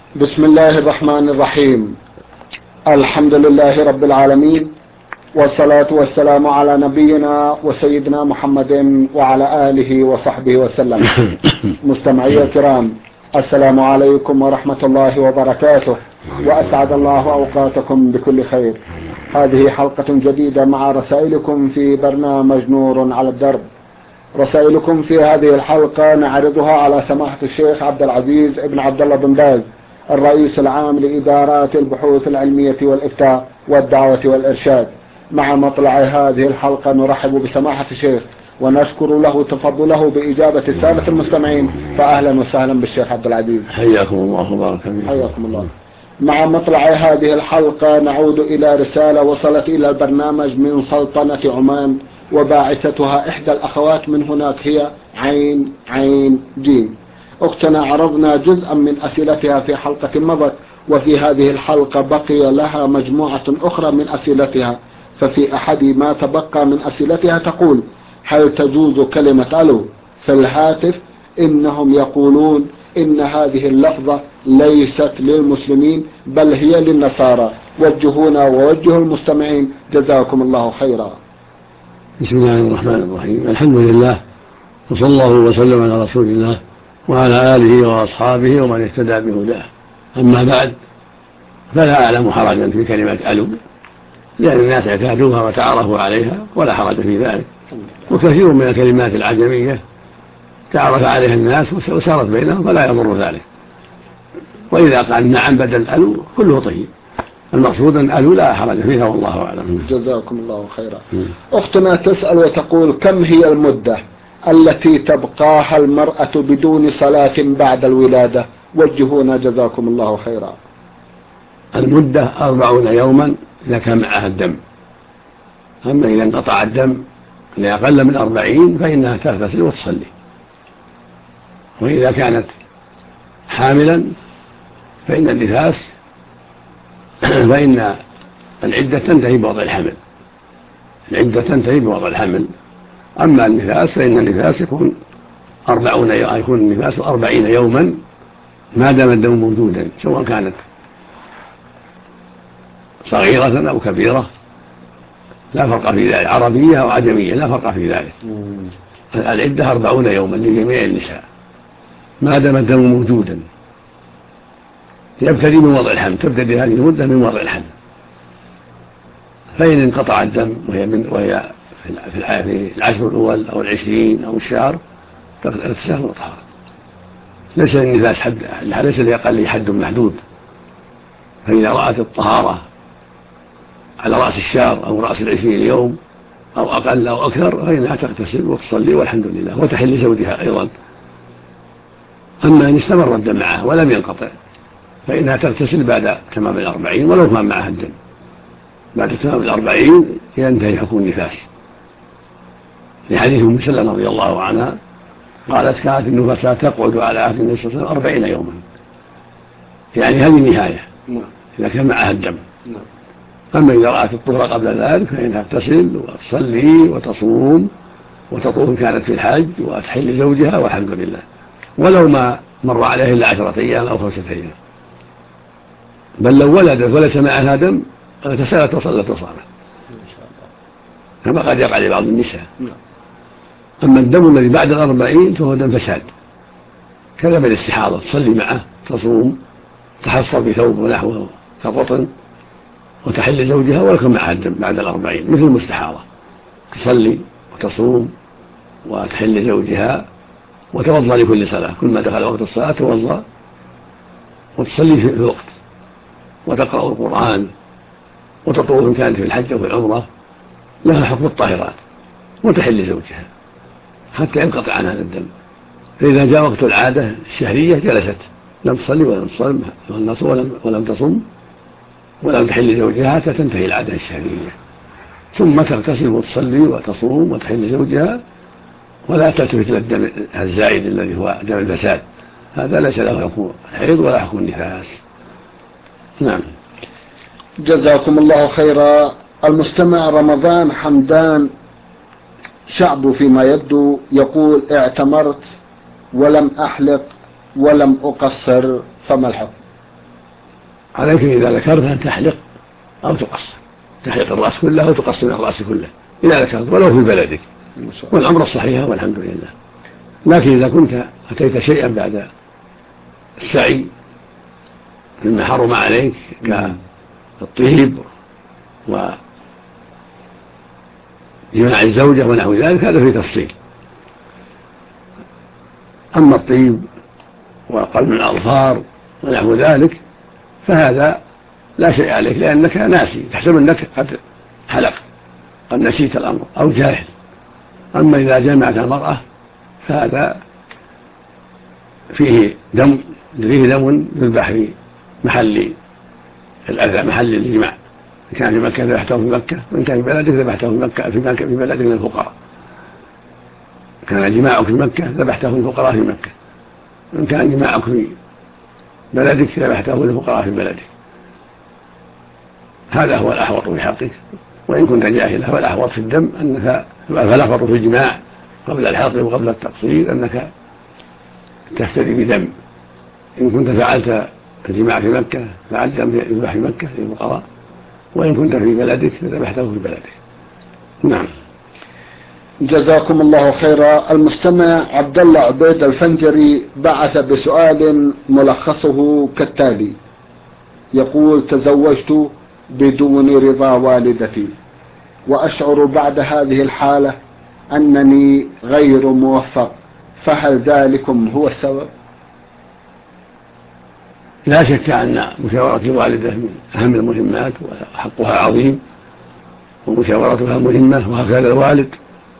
بسم الله الرحمن الرحيم. الحمد لله رب العالمين، والصلاة والسلام على نبينا وسيدنا محمد وعلى آله وصحبه وسلم. مستمعي الكرام، السلام عليكم ورحمة الله وبركاته، وأسعد الله أوقاتكم بكل خير. هذه حلقة جديدة مع رسائلكم في برنامج نور على الدرب. رسائلكم في هذه الحلقة نعرضها على سماحة الشيخ عبد العزيز ابن عبد الله بن باز، الرئيس العام لإدارات البحوث العلمية والإفتاء والدعوة والإرشاد. مع مطلع هذه الحلقة نرحب بسماحة الشيخ ونشكر له تفضله بإجابة السادة المستمعين، فأهلا وسهلا بالشيخ عبد العزيز. حياكم الله وبارك فيكم. حياكم الله. مع مطلع هذه الحلقة نعود إلى رسالة وصلت إلى البرنامج من سلطنة عمان، وباعثتها إحدى الأخوات من هناك هي عين جيم. أختنا عرضنا جزءا من أسئلتها في حلقة مضت، وفي هذه الحلقة بقي لها مجموعة أخرى من أسئلتها. ففي أحد ما تبقى من أسئلتها تقول: هل تجوز كلمة ألو في الهاتف؟ إنهم يقولون إن هذه اللفظة ليست للمسلمين بل هي للنصارى. وجهونا ووجهوا المستمعين، جزاكم الله خيرا. بسم الله الرحمن الرحيم. الحمد لله، وصلى الله وسلم على رسول الله وعلى آله وأصحابه ومن اهتدى بهداه. أما بعد، فلا أعلم حرجا في كلمة ألو، لأن الناس اعتادوها وتعرفوا عليها ولا حرج في ذلك. وكثير من الكلمات العجمية تعرف عليها الناس وسارت بينهم فلا يضر ذلك. وإذا قال نعم بدل ألو كله طيب، المقصود أن ألو لا حرج فيها والله أعلم. جزاكم الله خيرا. أختنا تسأل وتقول: كم هي المدة التي تبقاها المرأة بدون صلاة بعد الولادة؟ وجهونا جزاكم الله خيرا. المدة 40 يوما إذا كان معها الدم. أما إذا انقطع الدم لأقل من 40 فإنها تغتسل وتصلي. وإذا كانت حاملا فإن النفاس فإن العدة تنتهي بوضع الحمل. العدة تنتهي بوضع الحمل. أما النفاس فإن النفاس يكون 40 يوما ما دام الدم موجودا، سواء كانت صغيرة أو كبيرة، لا فرق في ذلك، عربية أو عجمية لا فرق في ذلك. العدة 40 يوما لجميع النساء ما دام الدم موجودا. يبتدي من وضع الحمل، تبتدي هذه المدة من وضع الحمل. فإن انقطع الدم وهي في العشر الأول أو 20 أو الشهر تغتسل وطهارة. ليس للنفاس حد، ليس لأقل حد محدود. فإذا رأت الطهارة على رأس الشهر أو رأس 20 يوم أو أقل أو أكثر فإنها تغتسل وتصلي والحمد لله، وتحل زوجها أيضا. أما إن استمر الدم معه ولم ينقطع فإنها تغتسل بعد تمام 40 ولو كان معها الدم. بعد تمام 40 ينتهي حكم النفاس، لحديث أم سلمة رضي الله عنها قالت: كانت النفساء تقعد على عهد النبي صلى الله عليه وسلم 40 يوما، يعني هذه النهاية إذا كان معها الدم. أما إذا رأت الطهر قبل ذلك فإنها تغتسل وتصلي وتصوم وتطوف كانت في الحج وتحل زوجها والحمد لله، ولو ما مر عليه إلا 10 أيام أو 5 أيام. بل لو ولدت وليس معها دم اغتسلت وصلت وصامت كما قد يقع لبعض النساء. أما الدم الذي بعد 40 فهو دم فساد، كذا بالاستحاضة، تصلي معه، تصوم، تحصر بثوب ونحوه كالرطن وتحل زوجها ولكن معها الدم بعد 40 مثل المستحاضة، تصلي وتصوم وتحل زوجها وتوضأ لكل صلاة، كل ما دخل وقت الصلاة توضأ وتصلي في الوقت وتقرأ القرآن وتطوف إن كانت في الحج أو في العمرة، لها حكم الطاهرات، وتحل زوجها حتى ينقطع عنها الدم. فإذا جاء وقت العادة الشهرية جلست لم تصلي ولم تصم ولم تحل زوجها حتى تنتهي العادة الشهرية، ثم تغتسل وتصلي وتصوم وتحل زوجها ولا تلتفت إلى الدم الزائد الذي هو دم الفساد، هذا ليس له حكم الحيض ولا حكم النفاس. نعم. جزاكم الله خيرا. المستمع رمضان حمدان شعب فيما يبدو يقول: اعتمرت ولم أحلق ولم أقصر، فما الحكم؟ عليك إذا ذكرت أن تحلق أو تقصر، تحلق الرأس كله أو تقصر الرأس كله إذا ذكرت ولو في بلدك، والأمر الصحيح والحمد لله. لكن إذا كنت أتيت شيئا بعد السعي مما حرم عليك كالطيب وجماع الزوجة ونحو ذلك هذا في تفصيل. أما الطيب وقلم الأظفار ونحو ذلك فهذا لا شيء عليك لأنك ناسي، تحسب أنك قد حلق، قد نسيت الأمر أو جاهل. أما إذا جمعت المرأة فهذا فيه دم يذبح في محل الأذى، محل الجماع. إن كان في مكة ذبحته في مكة، وإن كان في بلدك ذبحته في مكة، في بلدك للفقراء. كان جماعك في مكة ذبحته للفقراء في مكة، وإن كان جماعك في بلدك ذبحته للفقراء في بلدك. هذا هو الأحوط في حقك، وإن كنت جاهلا فالأحوط في الدم أنك، فالأحوط في الجماع قبل الحلق وقبل التقصير أنك تفتدي بدم. إن كنت فعلت الجماع في مكة فعلت دم يذبح في مكة للفقراء، وإن كنت في بلدك فذبحته في بلدك. نعم. جزاكم الله خيرا. المستمع عبد الله عبيد الفنجري بعث بسؤال ملخصه كالتالي: يقول: تزوجت بدون رضا والدتي، وأشعر بعد هذه الحالة أنني غير موفق، فهل ذلكم هو السبب؟ لا شك أن مشاورة الوالدة من أهم المهمات وحقها عظيم، ومشاورتها مهمة وهكذا الوالد،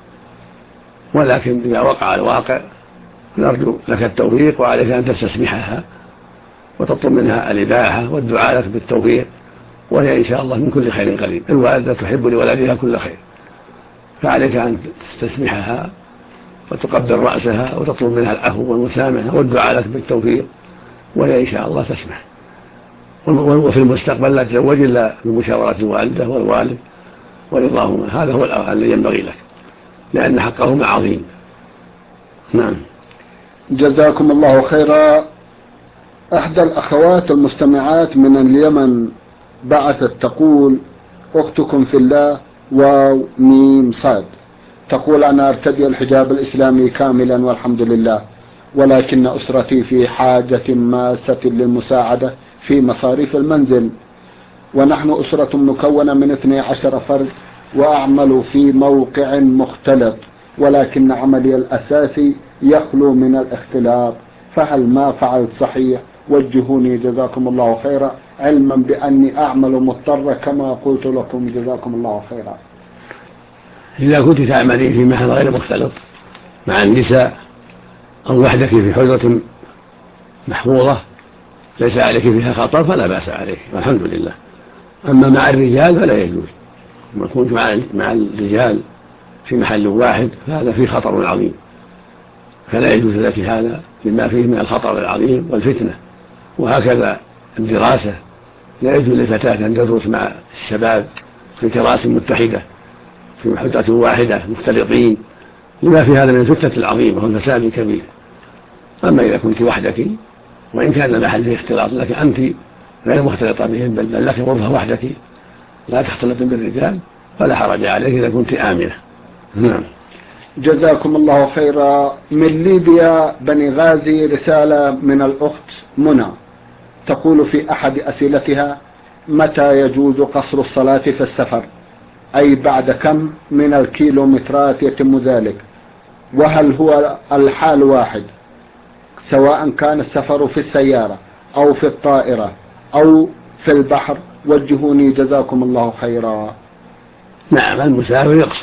ولكن إذا وقع الواقع نرجو لك التوفيق، وعليك أن تستسمحها وتطلب منها الإباحة والدعاء لك بالتوفيق، وهي إن شاء الله من كل خير قريب. الوالدة تحب لولدها كل خير، فعليك أن تستسمحها وتقبل رأسها وتطلب منها العفو والمسامحة والدعاء لك بالتوفيق، وهي إن شاء الله تسمح. وفي المستقبل لا تتزوج إلا بمشاورة الوالدة والوالد ورضاهما، هذا هو الذي ينبغي لك، لأن حقهما عظيم. نعم. جزاكم الله خيرا. إحدى الأخوات المستمعات من اليمن بعثت تقول: أختكم في الله واو ميم صاد، تقول: أنا أرتدي الحجاب الإسلامي كاملا والحمد لله، ولكن أسرتي في حاجة ماسة للمساعدة في مصاريف المنزل، ونحن أسرة مكونة من 12 فرد، وأعمل في موقع مختلط، ولكن عملي الأساسي يخلو من الاختلاط، فهل ما فعلت صحيح؟ وجهوني جزاكم الله خيرا، علما بأني أعمل مضطرة كما قلت لكم جزاكم الله خيرا. إذا كنت تعملين في محل غير مختلط مع النساء أو وحدك في حجرة محفوظة ليس عليك فيها خطر فلا بأس عليك والحمد لله. أما مع الرجال فلا يجوز، ما كنت مع الرجال في محل واحد فهذا فيه خطر عظيم، فلا يجوز لك هذا لما فيه من الخطر العظيم والفتنة. وهكذا الدراسة، لا يجوز للفتاة أن تدرس مع الشباب في كراسي متحدة في حجرة واحدة مختلطين، لما في هذا من الفتنة العظيمة والفساد الكبير. أما إذا كنت وحدك وإن كان المحل فيه اختلاط لك أنت غير مختلطة بهم، بل لك غرفة وحدك لا تختلط بالرجال، فلا حرج عليك إذا كنت آمنة. نعم. جزاكم الله خيرا. من ليبيا بني غازي رسالة من الأخت منى تقول في أحد أسئلتها: متى يجوز قصر الصلاة في السفر؟ أي بعد كم من الكيلومترات يتم ذلك؟ وهل هو الحال واحد سواء كان السفر في السيارة أو في الطائرة أو في البحر؟ وجهوني جزاكم الله خيرا. نعم، المسافر يقصر،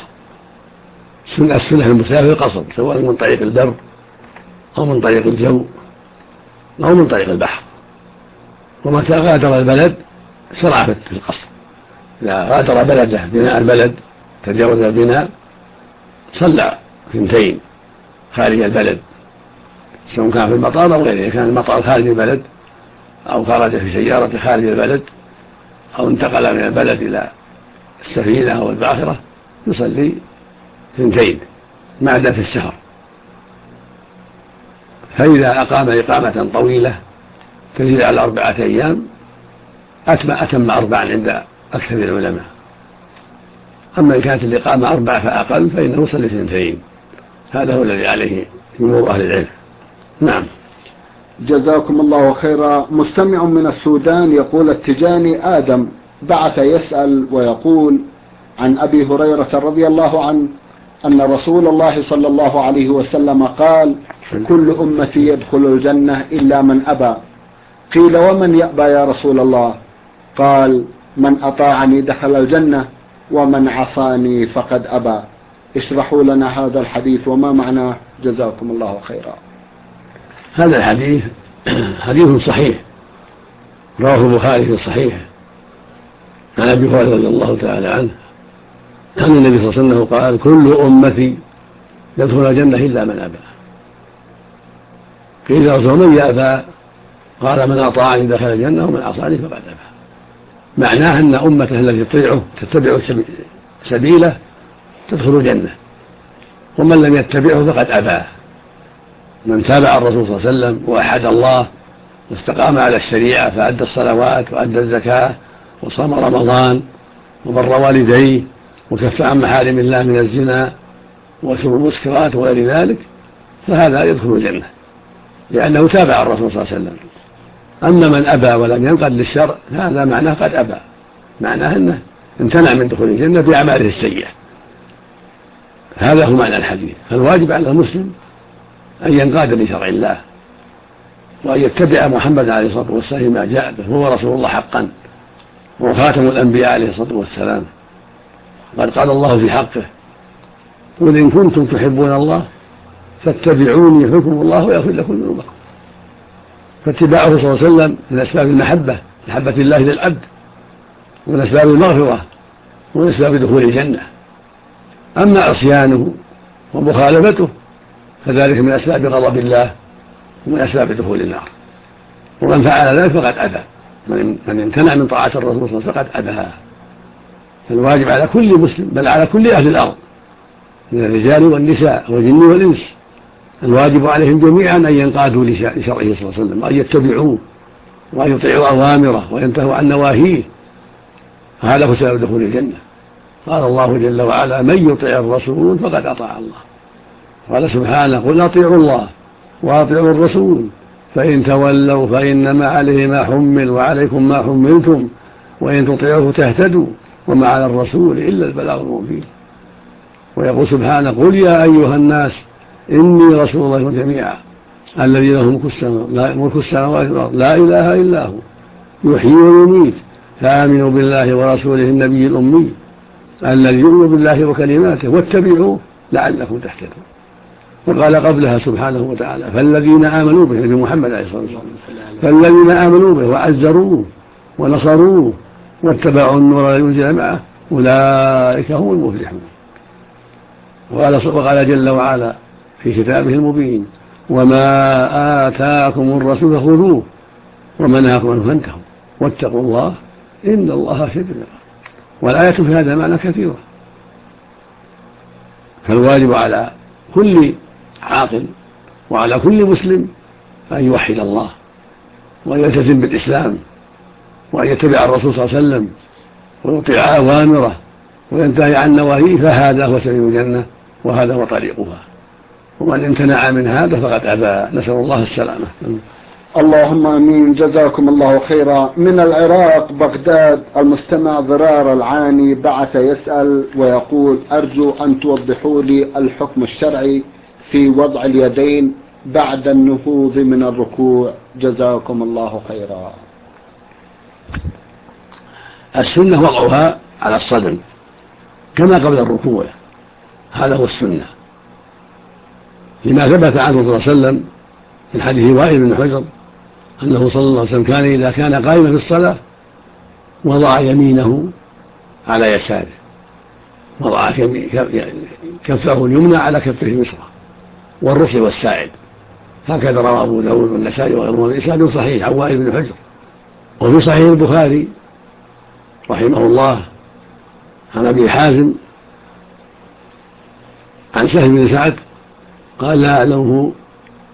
السنة المسافر قصر، سواء من طريق البر أو من طريق الجو أو من طريق البحر. ومتى غادر البلد شرع في القصر، إذا غادر بلده بناء البلد تجاوز البناء صلى 2 خارج البلد، سواء كان في المطار أو غيره. كان المطار خارج البلد أو خرج في سيارة خارج البلد أو انتقل من البلد إلى السفينة أو الباخرة يصلي 2 ما عدا في السفر. فإذا أقام إقامة طويلة تزيد على 4 أيام أتم 4 عند أكثر العلماء. أما إن كانت الإقامة 4 فأقل فإنه يصلي 2. هذا هو الذي عليه جمهور أهل العلم. نعم. جزاكم الله خيرا. مستمع من السودان يقول: التجاني آدم بعث يسأل ويقول عن أبي هريرة رضي الله عنه أن رسول الله صلى الله عليه وسلم قال: كل أمتي يدخل الجنة إلا من أبى. قيل: ومن يأبى يا رسول الله؟ قال: من أطاعني دخل الجنة ومن عصاني فقد أبى. اشرحوا لنا هذا الحديث وما معناه، جزاكم الله خيرا. هذا الحديث حديث صحيح رواه البخاري في الصحيح عن أبي هريرة رضي الله تعالى عنه أن النبي صلى الله عليه وسلم قال: كل أمتي يدخل الجنة إلا من أبى. قيل: يا رسول الله من يأبى؟ قال: من أطاعني دخل الجنة ومن عصاني فقد أبى. معناه أن أمته التي تتبع سبيله تدخل الجنة، ومن لم يتبعه فقد أبى. من تابع الرسول صلى الله عليه وسلم ووحد الله واستقام على الشريعة فأدى الصلوات وأدى الزكاة وصام رمضان وبر والديه وكف عن محارم الله من الزنا وشرب المسكرات وغير ذلك، فهذا يدخل الجنة لأنه تابع الرسول صلى الله عليه وسلم. أما من أبى ولم ينقد للشرع هذا معناه قد أبى، معناه أنه امتنع من دخول الجنة بأعماله السيئة. هذا هو معنى الحديث. فالواجب على المسلم أن ينقاد لشرع الله وأن يتبع محمد عليه الصلاة والسلام ما جاء به، هو رسول الله حقا وخاتم الأنبياء عليه الصلاة والسلام. قد قال الله في حقه: قل إن كنتم تحبون الله فاتبعوني يحبكم الله ويغفر لكم ذنوبكم. فاتباعه صلى الله عليه وسلم من أسباب المحبة، محبة الله للعبد، ومن أسباب المغفرة، ومن أسباب دخول الجنة. أما عصيانه ومخالفته فذلك من أسباب غضب الله ومن أسباب دخول النار. ومن فعل ذلك فقد أبى، من امتنع من طاعة الرسول صلى الله عليه وسلم فقد أبى. فالواجب على كل مسلم بل على كل أهل الأرض من الرجال والنساء والجن والإنس، الواجب عليهم جميعا أن ينقادوا لشرعه صلى الله عليه وسلم وأن يتبعوه وأن يطيعوا أوامره وينتهوا عن نواهيه. هذا هو سبب دخول الجنة. قال الله جل وعلا: من يطع الرسول فقد أطاع الله. قال سبحانه: قل أطيعوا الله وأطيعوا الرسول فإن تولوا فإنما عليه ما حمل وعليكم ما حملتم وإن تطيعوه تهتدوا وما على الرسول إلا البلاغ المبين. ويقول سبحانه: قل يا أيها الناس إني رسول الله جميعا الذي له ملك السماوات والأرض لا إله إلا هو يحيي ويميت فآمنوا بالله ورسوله النبي الأمي الذي يؤمن بالله وكلماته واتبعوه لعلكم تهتدون. وقال قبلها سبحانه وتعالى: فالذين آمنوا به، نبي محمد عليه الصلاة والسلام، فالذين آمنوا به وعزروه ونصروه واتبعوا النور الذي أنزل معه أولئك هم المفلحون. وقال جل وعلا في كتابه المبين: وما آتاكم الرسول فخذوه وما نهاكم عنه فانتهوا واتقوا الله إن الله شديد العقاب. والآية في هذا معنى كثيرة. فالواجب على كل عاقل وعلى كل مسلم أن يوحد الله وأن يلتزم بالإسلام وأن يتبع الرسول صلى الله عليه وسلم ويطيع أوامره وينتهي عن نواهيه، فهذا هو سبيل الجنة وهذا هو طريقها. ومن امتنع من هذا فقد أبى، نسأل الله السلامة. اللهم امين. جزاكم الله خيرا. من العراق بغداد المستمع ضرار العاني بعث يسأل ويقول: أرجو أن توضحوا لي الحكم الشرعي في وضع اليدين بعد النهوض من الركوع، جزاكم الله خيرا. السنة وضعها على الصدر كما قبل الركوع، هذا هو السنة، لما ثبت عنه صلى الله عليه وسلم من حديث وائل بن حجر أنه صلى الله عليه وسلم كان إذا كان قائما في الصلاة وضع يمينه على يساره، وضع كفه اليمنى على كفه اليسرى والرسل والساعد. هكذا روى أبو داود والنسائي وغيرهما بإسناد صحيح عن وائل بن حجر. وفي صحيح البخاري رحمه الله عن أبي حازم عن سهل بن سعد قال: لا أعلمه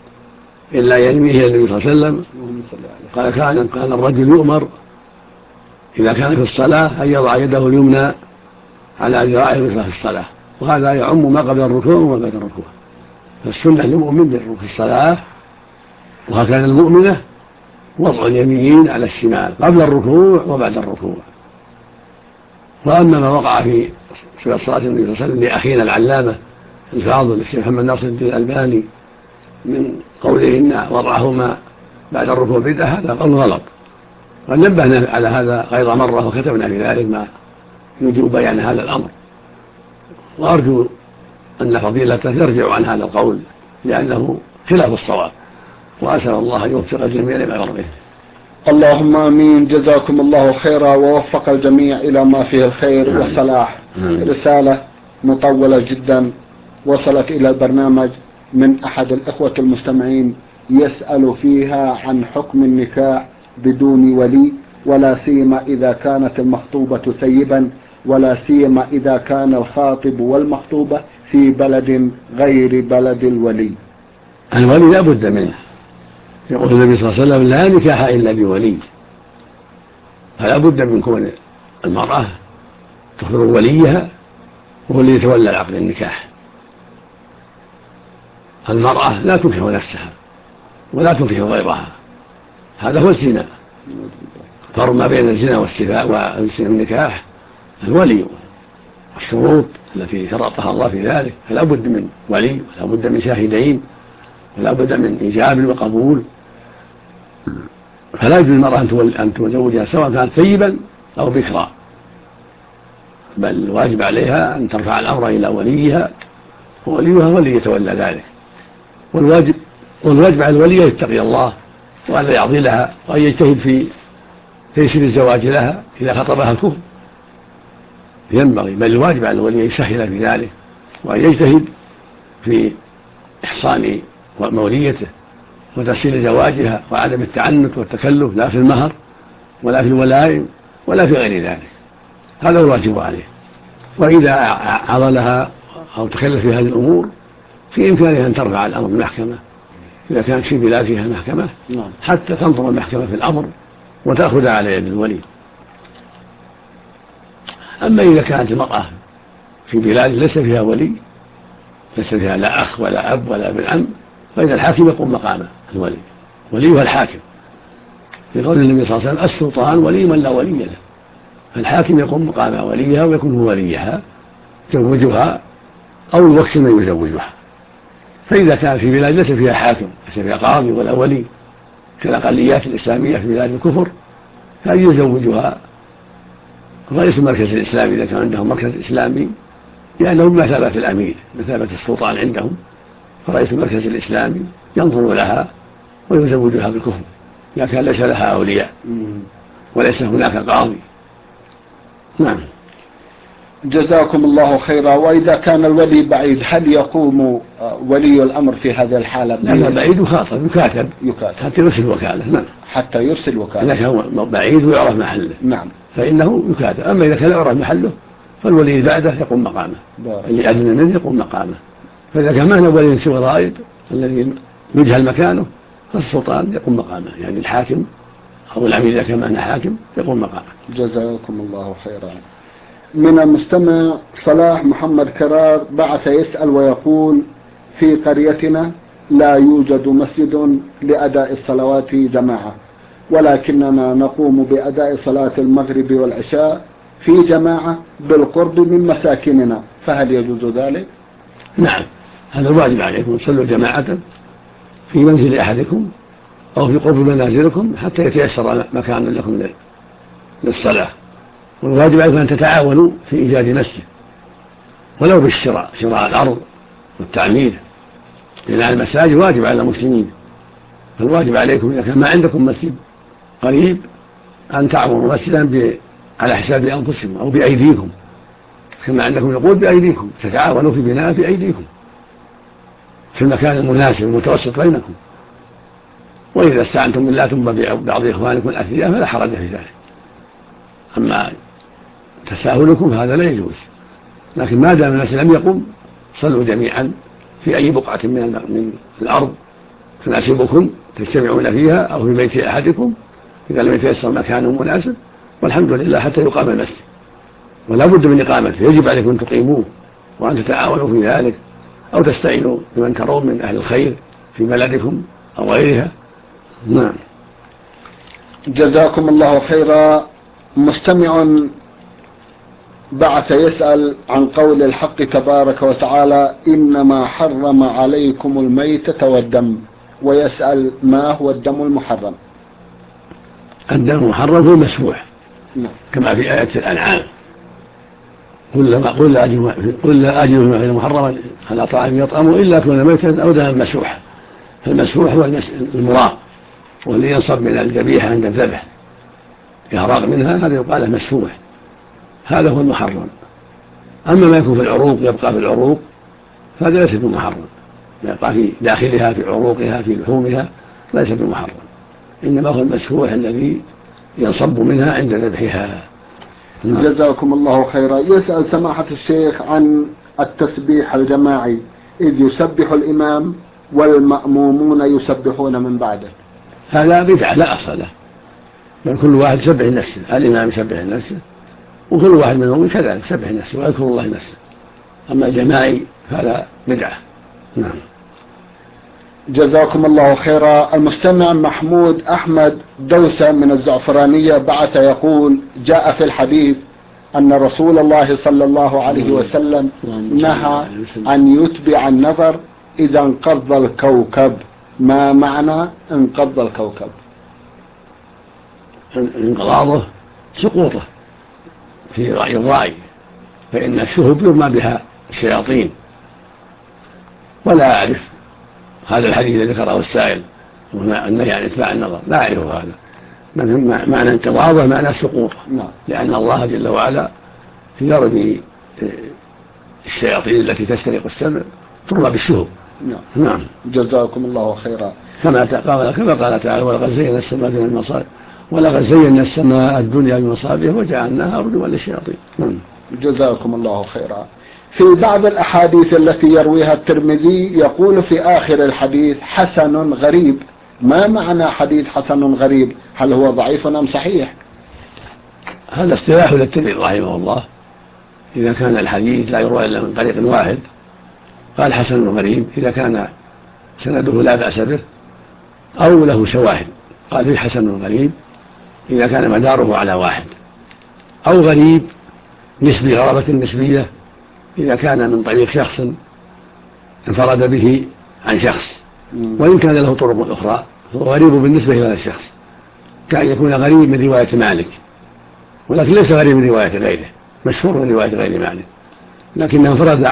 إلا ينميه النبي صلى الله عليه وسلم. قال: كان الرجل يؤمر إذا كان في الصلاة أن يضع يده اليمنى على ذراعه اليسرى في الصلاة، وهذا يعم ما قبل الركوع وما بعد الركوع. فالسنة للمؤمن في الصلاة وهكذا المؤمنة وضع اليمين على الشمال قبل الركوع وبعد الركوع. وأما ما وقع في صلاة النبي صلى الله عليه وسلم لأخينا العلامة الفاضل الشيخ محمد ناصر الدين الألباني من قوله إن وضعهما بعد الركوع بدعة، هذا قول غلط، ونبهنا على هذا غير مرة وكتبنا في ذلك ما يجب بيان هذا الأمر، وأرجو أن فضيلته يرجع عن هذا القول لأنه خلاف الصواب، وأسأل الله أن يوفق الجميع لما يرضيه. اللهم آمين. جزاكم الله خيرا ووفق الجميع إلى ما فيه الخير والصلاح. رسالة مطولة جدا وصلت إلى البرنامج من أحد الإخوة المستمعين يسأل فيها عن حكم النكاح بدون ولي، ولا سيما إذا كانت المخطوبة ثيبا، ولا سيما إذا كان الخاطب والمخطوبة في بلد غير بلد الولي. الولي لا بد منه، يقول النبي صلى الله عليه وسلم لا نكاح إلا بولي، فلا بد من كون المرأة تخبر وليها وهو الذي يتولى عقد النكاح. المرأة لا تنكح نفسها ولا تنكح غيرها، هذا هو الزنا. فرق ما بين الزنا والنكاح الولي والشروط التي شرطها الله في ذلك، فلا بد من ولي ولا بد من شاهدين ولا بد من إيجاب وقبول. فلا يجوز للمرأة أن تزوجها سواء كانت ثيبا أو بكرا، بل الواجب عليها أن ترفع الأمر إلى وليها، ووليها هو الذي يتولى ذلك. والواجب على الولي يتقي الله وأن لا يعضي لها، وأن يجتهد في تيسير الزواج لها إذا خطبها الكفر ينبغي، بل الواجب على الولي يسهل في ذلك وأن يجتهد في إحصان موليته وتسهيل زواجها وعدم التعنت والتكلف لا في المهر ولا في الولائم ولا في غير ذلك، هذا هو الواجب عليه. وإذا عضلها أو تكلف في هذه الأمور في إمكانها أن ترفع الأمر بالمحكمة إذا كانت في بلاد فيها المحكمة حتى تنظر المحكمة في الأمر وتأخذ على يد الولي. أما إذا كانت المرأة في بلاد ليس فيها ولي، ليس فيها لا أخ ولا أب ولا ابن عم، فإن الحاكم يقوم مقامه الولي، وليها الحاكم، في قول النبي صلى الله عليه وسلم السلطان ولي من لا ولي له، فالحاكم يقوم مقام وليها ويكون هو وليها يزوجها أو الوكيل من يزوجها. فإذا كان في بلاد ليس فيها حاكم ليس فيها قاضي ولا ولي كالأقليات الإسلامية في بلاد الكفر، فأن يزوجها رئيس المركز الإسلامي إذا كان عندهم مركز إسلامي، لأنهم بمثابة الأمير بمثابة السلطان عندهم، فرئيس المركز الإسلامي ينظر لها ويزوجها بالكفر إذا كان ليس لها أولياء وليس هناك قاضي. نعم. جزاكم الله خيرا. وإذا كان الولي بعيد هل يقوم ولي الأمر في هذه الحالة؟ لا بعيد يخاطب يكاتب حتى يرسل وكالة. نعم. حتى يرسل وكالة إذا كان بعيد ويعرف محله نعم فإنه يكاتب. أما إذا كان لا يعرف محله فالولي بعده يقوم مقامه، اللي أدنى منه يقوم مقامه. فإذا كان معنا ولي سوى غائب الذي يجهل مكانه فالسلطان يقوم مقامه، يعني الحاكم أو العميد إذا كان معنا حاكم يقوم مقامه. جزاكم الله خيرا. من المستمع صلاح محمد كرار بعث يسأل ويقول: في قريتنا لا يوجد مسجد لأداء الصلوات جماعة، ولكننا نقوم بأداء صلاة المغرب والعشاء في جماعة بالقرب من مساكننا، فهل يجوز ذلك؟ نعم، هذا الواجب عليكم، صلوا جماعة في منزل أحدكم أو في قرب منازلكم حتى يتيسر مكان لكم للصلاة. والواجب عليكم أن تتعاونوا في إيجاد مسجد ولو بالشراء، شراء الأرض والتعمير، لأن المساجد واجب على المسلمين. فالواجب عليكم إذا كان ما عندكم مسجد قريب أن تعمروا مسجدا على حساب أنفسكم أو بأيديكم، كما عندكم يقول بأيديكم، تتعاونوا في بناء بأيديكم في المكان المناسب المتوسط بينكم. وإذا استعنتم بالله ثم بعض إخوانكم الأثرياء فلا حرج في ذلك. أما تساهلكم فهذا لا يجوز، لكن ما دام الناس لم يقم صلوا جميعا في أي بقعة من الأرض تناسبكم تجتمعون فيها أو في بيت أحدكم إذا لم يتيسر مكان مناسب، والحمد لله حتى يقام المسجد، ولا بد من إقامته، يجب عليكم أن تقيموه وأن تتعاونوا في ذلك، أو تستعينوا بمن ترون من أهل الخير في بلدكم أو غيرها. نعم. جزاكم الله خيرا. مستمع بعث يسأل عن قول الحق تبارك وتعالى: إنما حرم عليكم الميتة والدم، ويسأل ما هو الدم المحرم؟ الدم المحرم هو المسفوح كما في آية الأنعام: قل لا أجد محرما على طعام يطعمه إلا كون ميتا أو دما مسفوحا. فالمسفوح هو المراق، واللي ينصب من الذبيحة عند الذبح يهراق منها، هذا يقال له مسفوح، هذا هو المحرم. أما ما يكون في العروق يبقى في العروق فهذا ليس بمحرم، يبقى في داخلها في عروقها في لحومها ليس بمحرم، إنما هو المسفوح الذي ينصب منها عند ذبحها. جزاكم الله خيرا. يسأل سماحة الشيخ عن التسبيح الجماعي إذ يسبح الإمام والمأمومون يسبحون من بعده. هذا بدعة لا أصل له، بل كل واحد يسبح نفسه، الإمام يسبح نفسه وكل واحد منهم كذلك يسبح نفسه ويذكر الله نفسه. أما الجماعي فهذا بدعة. نعم. جزاكم الله خيرا. المستمع محمود أحمد دوسة من الزعفرانية بعث يقول: جاء في الحديث أن رسول الله صلى الله عليه وسلم نهى أن يتبع النظر إذا انقض الكوكب. ما معنى انقض الكوكب؟ انقضاضه سقوطه في رأي الرأي، فإن الشهب يرمى بها الشياطين، ولا أعرف هذا الحديث الذي ذكره السائل النهي عن اتباع النظر، لا أعرف هذا. معنى انقضاضه معنى سقوطه، لأن الله جل وعلا يرمي الشياطين التي تسترق السمع ترمى بالشهب. نعم. جزاكم الله خيرا. كما قال تعالى: ولقد زينا السماء بالمصابيح ولقد زينا السماء الدنيا بمصابيح وجعلناها رجوما للشياطين. جزاكم الله خيرا. في بعض الأحاديث التي يرويها الترمذي يقول في آخر الحديث: حسن غريب. ما معنى حديث حسن غريب؟ هل هو ضعيف أم صحيح؟ هذا اصطلاح للترمذي رحمه الله، إذا كان الحديث لا يروى إلا من طريق واحد قال حسن غريب، إذا كان سنده لا بأس به أو له شواهد قال فيه حسن غريب، إذا كان مداره على واحد، أو غريب نسبي غرابة نسبية إذا كان من طريق شخص انفرد به عن شخص، وإن كان له طرق أخرى فهو غريب بالنسبة إلى هذا الشخص، كأن يكون غريب من رواية مالك ولكن ليس غريب من رواية غيره، مشهور من رواية غير مالك، لكنه انفرد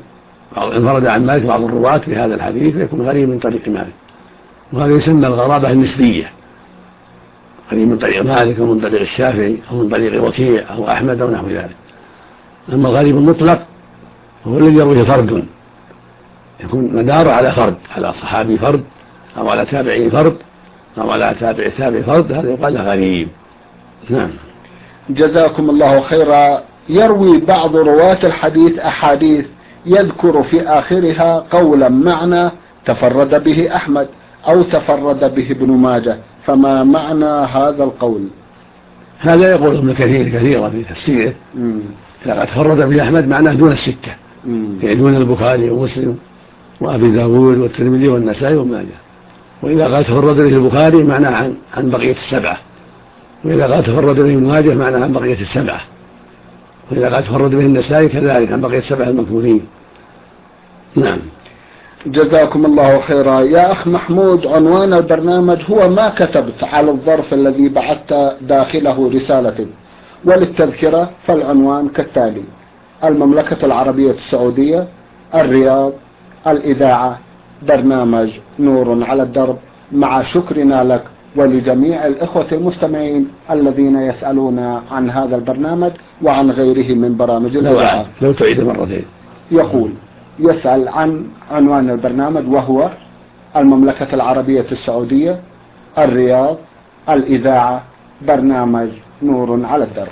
عن مالك بعض الرواة في هذا الحديث فيكون غريب من طريق مالك، وهذا يسمى الغرابة النسبية، غريب من طريق مالك أو من طريق الشافعي أو من طريق وكيع أو أحمد أو نحو ذلك. أما الغريب المطلق هو الذي يرويه فرد، يكون مداره على فرد، على صحابي فرد أو على تابعي فرد أو على تابع فرد، هذا يقال غريب. نعم. جزاكم الله خيرا. يروي بعض رواة الحديث أحاديث يذكر في آخرها قولا معنى تفرد به أحمد أو تفرد به ابن ماجه، فما معنى هذا القول؟ هذا يقول ابن كثير كثيرا في تفسيره، إذا تفرد به أحمد معناه دون الستة، يعني دون البخاري ومسلم وأبي داود والترمذي والنسائي وماجه، وإذا قال تفرد به البخاري معناه عن بقية السبعة، وإذا قال تفرد به ابن ماجه معناه عن بقية السبعة، وإذا قال تفرد به النسائي كذلك عن بقية السبعة المذكورين. نعم. جزاكم الله خيرا. يا أخ محمود، عنوان البرنامج هو ما كتبت على الظرف الذي بعثت داخله رسالة، وللتذكرة فالعنوان كالتالي: المملكة العربية السعودية، الرياض، الإذاعة، برنامج نور على الدرب. مع شكرنا لك ولجميع الإخوة المستمعين الذين يسألون عن هذا البرنامج وعن غيره من برامج الإذاعة. لو تعيد مرتين. يقول يسأل عن عنوان البرنامج وهو المملكة العربية السعودية، الرياض، الإذاعة، برنامج نور على الدرب.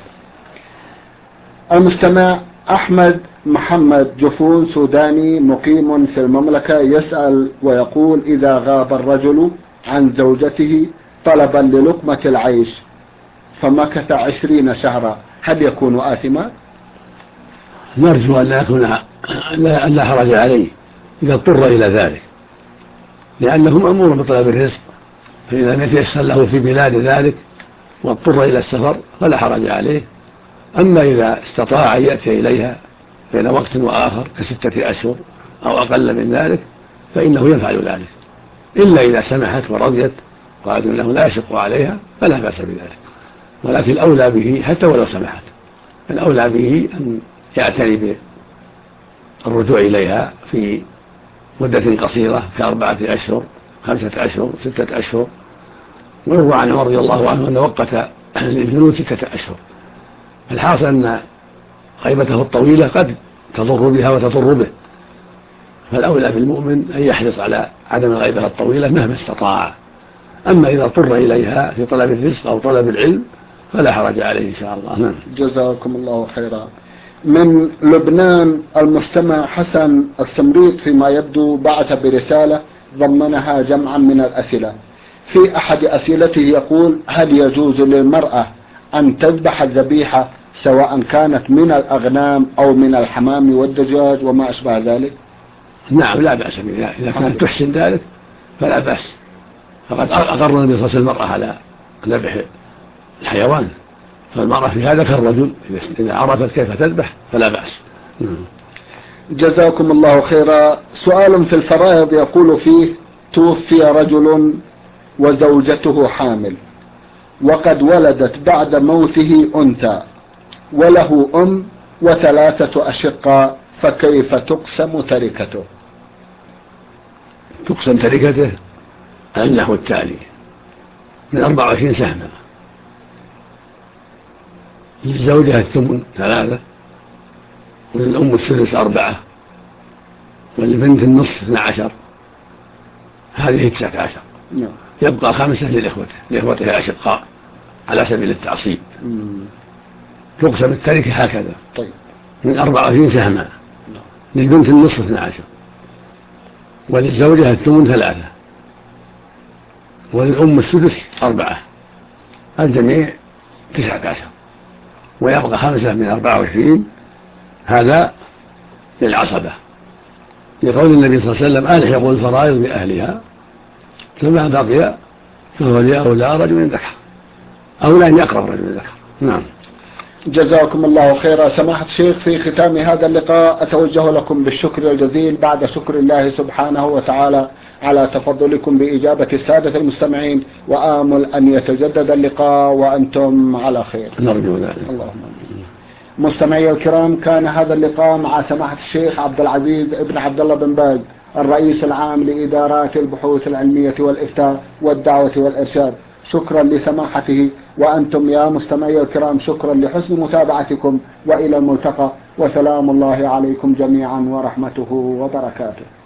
المستمع أحمد محمد جفون سوداني مقيم في المملكة يسأل ويقول: إذا غاب الرجل عن زوجته طلبا للقمة العيش فمكث 20 شهرا هل يكون آثما؟ نرجو أن لا حرج عليه إذا اضطر إلى ذلك، لأنه مأمور بطلب الرزق، فإذا لم يتيسر له في بلاد ذلك واضطر إلى السفر فلا حرج عليه. أما إذا استطاع أن يأتي إليها بين وقت وآخر ك6 أشهر أو أقل من ذلك فإنه يفعل ذلك، إلا إذا سمحت ورضيت وقالت أنه لا يشق عليها فلا بأس بذلك، ولكن الأولى به حتى ولو سمحت، الأولى به أن يعتني بالرجوع إليها في مدة قصيرة ك4 أشهر 5 أشهر 6 أشهر. ويروى عن عمر رضي الله عنه أنه وقت للجنود 6 أشهر. الحاصل أن غيبته الطويلة قد تضر بها وتضر به، فالأولى بالمؤمن أن يحرص على عدم الغيبة الطويلة مهما استطاع. أما إذا اضطر إليها في طلب الرزق أو طلب العلم فلا حرج عليه إن شاء الله. نعم. جزاكم الله خيرا. من لبنان المستمع حسن السمريط فيما يبدو بعث برسالة ضمنها جمعا من الأسئلة. في أحد أسئلته يقول: هل يجوز للمرأة أن تذبح الذبيحة سواء كانت من الأغنام أو من الحمام والدجاج وما أشبه ذلك؟ نعم لا بأس بذلك، إذا كانت تحسن ذلك فلا بأس، فقد أقر النبي صلى الله عليه وسلم المرأة على ذبح الحيوان، فالمرأة في هذا كالرجل إذا عرفت كيف تذبح فلا بأس. جزاكم الله خيرا. سؤال في الفرائض يقول فيه: توفي رجل وزوجته حامل وقد ولدت بعد موته أنثى وله أم و3 أشقاء، فكيف تقسم تركته؟ تقسم تركته على النحو التالي: من 24 سهما، للزوجة الثمن 3، وللأم الثلث 4، وللبنت النصف 12، هذه 19. يبقى 5 لإخوته أشقاء على سبيل التعصيب. تقسم التركة هكذا: طيب. من 24 سهما، للبنت النصف 12، وللزوجة الثمن 3، وللأم السدس 4، الجميع 19، ويبقى 5 من 24، هذا للعصبة، لقول النبي صلى الله عليه وسلم: ألحقوا الفرائض بأهلها، فما بقي فهو لأولى رجل ذكر، أولى أن يقرب رجل ذكر. نعم. جزاكم الله خيرا. سماحة الشيخ، في ختام هذا اللقاء أتوجه لكم بالشكر الجزيل بعد شكر الله سبحانه وتعالى على تفضلكم بإجابة السادة المستمعين، وآمل أن يتجدد اللقاء وأنتم على خير. نرجو ذلك. اللهم آمين. مستمعي الكرام، كان هذا اللقاء مع سماحة الشيخ عبد العزيز ابن عبد الله بن باز، الرئيس العام لإدارات البحوث العلمية والإفتاء والدعوة والإرشاد. شكرا لسماحته، وأنتم يا مستمعي الكرام شكرا لحسن متابعتكم، وإلى الملتقى، وسلام الله عليكم جميعا ورحمته وبركاته.